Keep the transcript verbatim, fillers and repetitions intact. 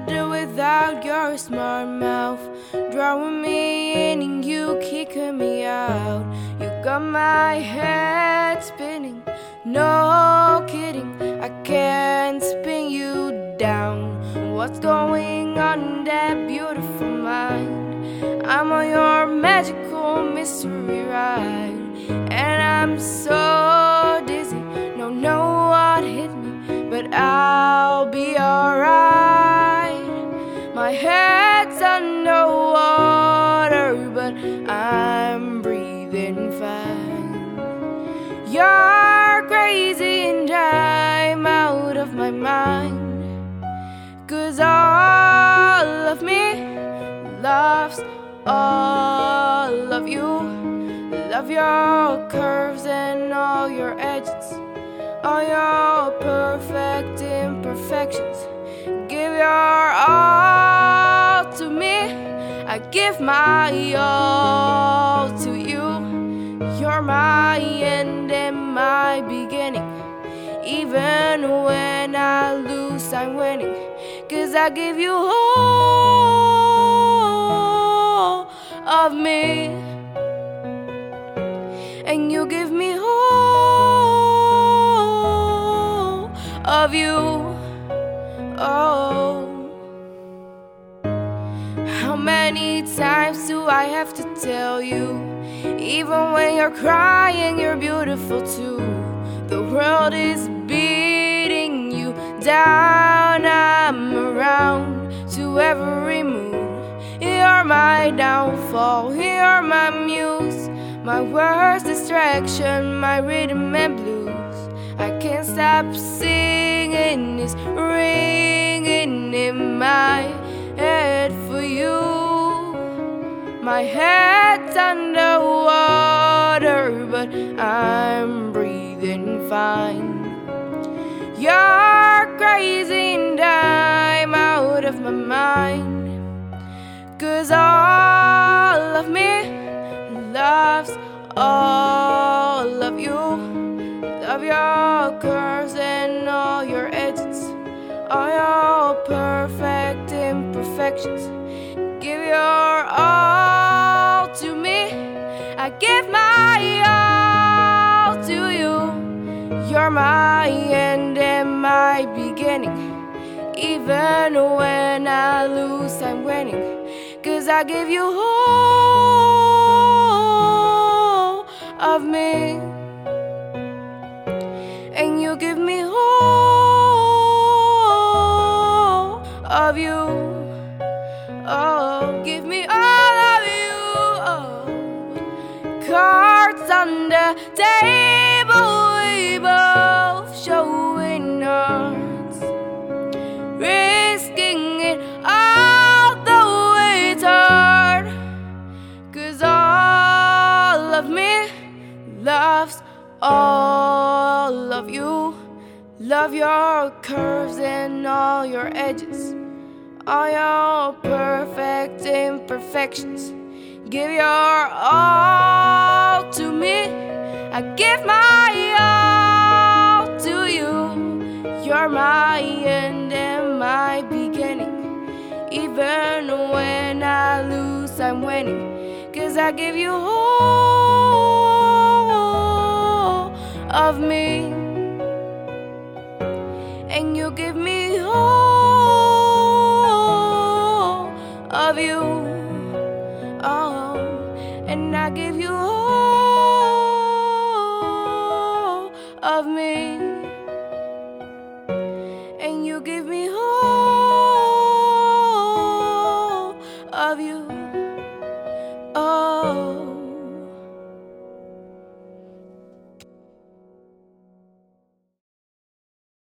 could do without your smart mouth, drawing me in and you kicking me out. You got my head spinning, no kidding, I can't spin you down. What's going on in that beautiful mind? I'm on your magical mystery ride, and I'm so dizzy, don't know what hit me, but I'll be alright. My head's underwater, but I'm breathing fine. You're crazy and I'm out of my mind, 'cause all of me loves all of you. Love your curves and all your edges, all your perfect imperfections. Give your all to me, I give my all to you. You're my end and my beginning. Even when I lose, I'm winning, 'cause I give you all of me, and you give me all of you. Oh, how many times do I have to tell you? Even when you're crying, you're beautiful too. The world is beating you down, I'm around to every mood. You're my downfall, you're my muse, my worst distraction, my rhythm and blues. I can't stop singing, it's ringing in my head for you. My head's underwater, but I'm breathing fine. You're crazy and I'm out of my mind, 'cause all of me loves all of you. Love your curves and all your edges, all your perfect imperfections. Give your all to me, I give my all to you. You're my end and my beginning. Even when I lose, I'm winning, 'cause I give you all of me, and you give me all of you. Oh, give me all of you. Oh, cards on the table, we both showing hearts, risking it all though it's hard, 'cause all of me loves all of you. Love your curves and all your edges, all your perfect imperfections. Give your all to me, I give my all to you. You're my end and my beginning. Even when I lose, I'm winning, 'cause I give you all of me, and you give me all of you. Oh, and I give you all of me.